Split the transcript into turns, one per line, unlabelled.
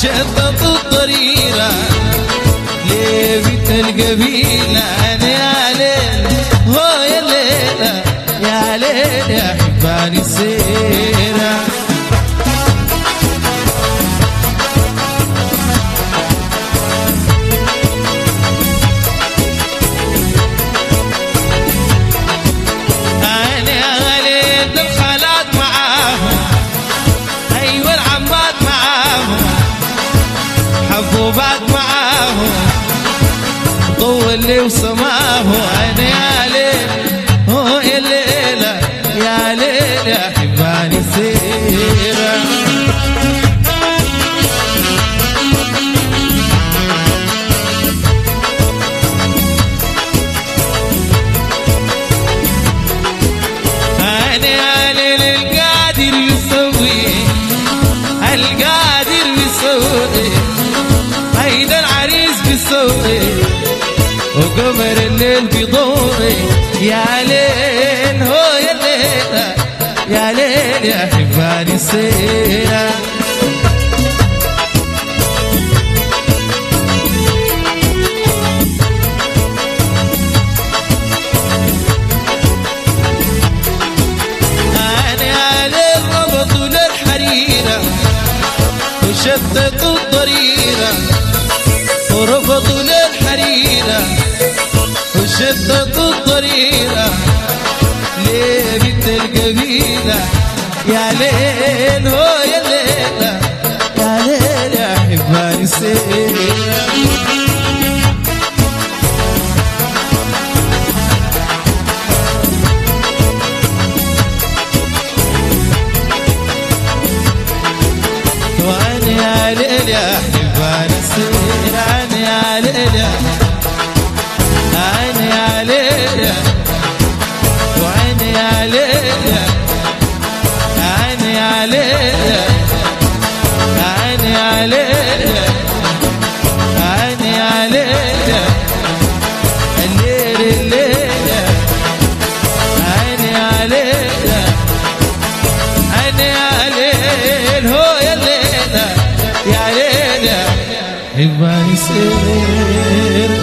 وشطط الطريرة لبيت القبيلة. أنا يا ليل هو يا ليلة يا ليل يا حباني سيرة. أنا يا ليل الخالات معاهم، أيوة العمات معاهم، حبوبات معاهم، طول لي وسماهم. أنا يا ليل هو يا ليلة يا ليل يا حباني سيرة. أنا يا ليل القادر يسوي، القادر بيسوي، هيدا العريس بيسوي، وقمر الليل بيضوي. يا ليل هو يا ليلة يا ليل يا حباني سيرة. أنا يا ليل ربطوا للحريرة وشتتوا الضريرة، وربطوا للحريرة وشتتوا الضريرة لبيت القبيلة. يا ليل هو يا ليلة يا ليل يا حباني سيرة. وأنا يا ليل يا حباني سيرة. أنا يا ليل أنا يا ليل وأنا يا ليل أنا يا ليل أنا يا ليل أنا يا ليل الليل الليل أنا يا ليل أنا يا ليل هو يا ليل يا ليل حباني سير.